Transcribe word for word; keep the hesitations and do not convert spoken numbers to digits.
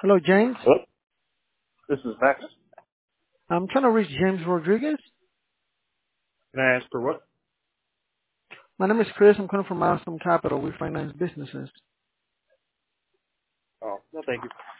Hello, James. Hello? This is Max. I'm trying to reach James Rodriguez. Can I ask for what? My name is Chris. I'm calling from Milestone Capital. We finance businesses. Oh, no, thank you.